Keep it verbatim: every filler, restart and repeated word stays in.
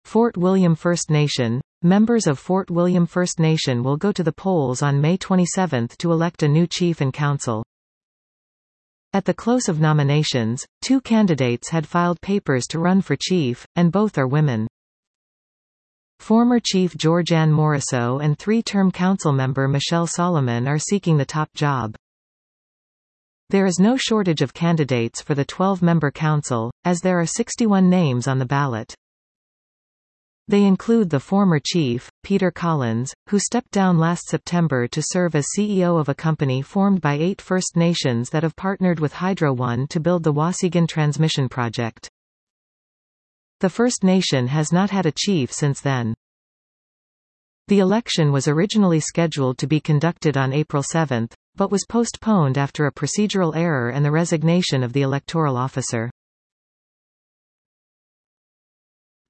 Fort William First Nation. Members of Fort William First Nation will go to the polls on May twenty-seventh to elect a new chief and council. At the close of nominations, two candidates had filed papers to run for chief, and both are women. Former Chief Georgianne Morrisseau and three-term council member Michelle Solomon are seeking the top job. There is no shortage of candidates for the twelve-member council, as there are sixty-one names on the ballot. They include the former chief, Peter Collins, who stepped down last September to serve as C E O of a company formed by eight First Nations that have partnered with Hydro One to build the Waasigan Transmission Project. The First Nation has not had a chief since then. The election was originally scheduled to be conducted on April seventh, but was postponed after a procedural error and the resignation of the electoral officer.